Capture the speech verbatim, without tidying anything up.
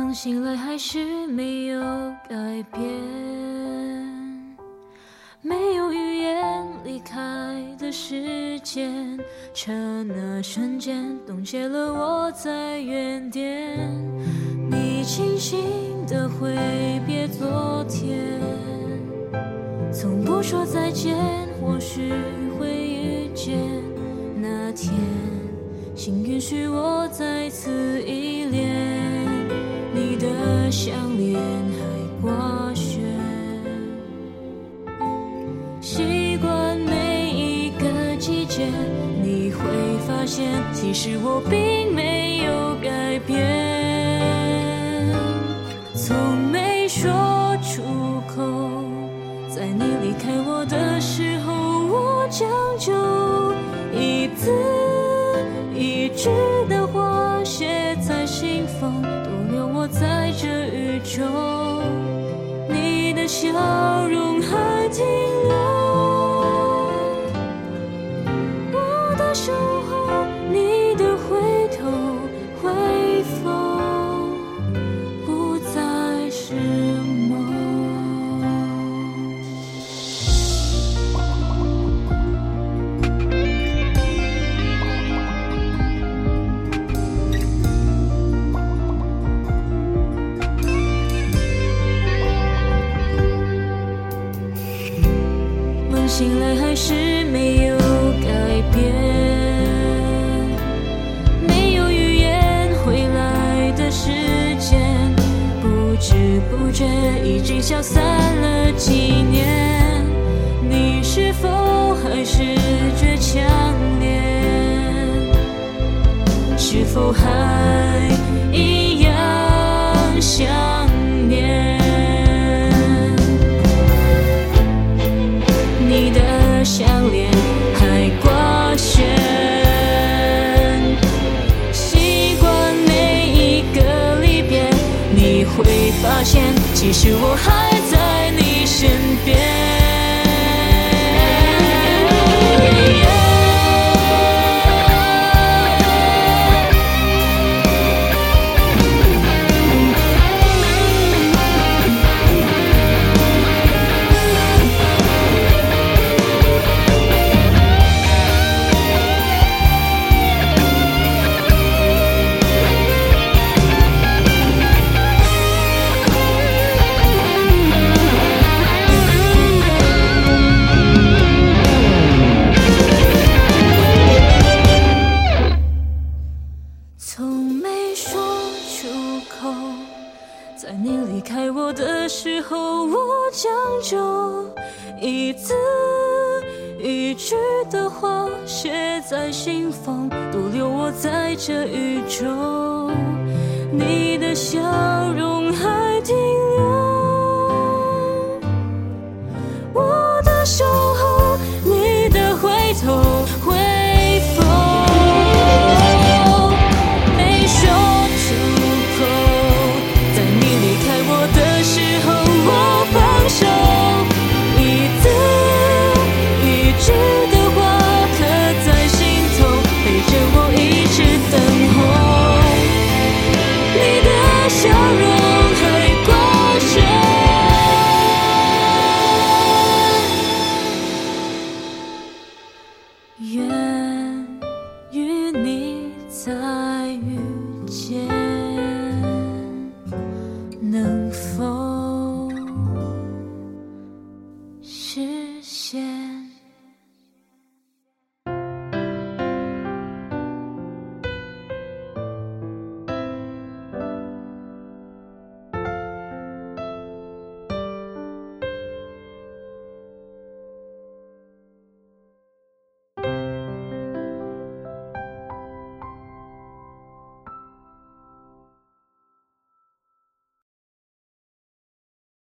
梦醒来还是没有改变，没有语言离开的时间，刹那瞬间冻结了我在原点。你轻轻地挥别昨天，从不说再见，或许会遇见那天，请允许我再次依恋你的项链还挂悬。习惯每一个季节，你会发现其实我并没有改变，从没说出口，在你离开我的时候，我将就一字一句的话写在心房，都留我在这宇宙。你的笑容还停留，我的守候，你的回头，会否不再是梦？醒来还是没有改变，没有语言回来的时间，不知不觉已经消散了几年。你是否还是倔强烈？是否还一样想念？你的项链还挂悬，习惯每一个离别，你会发现其实我还在你身边。从没说出口，在你离开我的时候，我将就一字一句的话写在心房，都留我在这宇宙。你的笑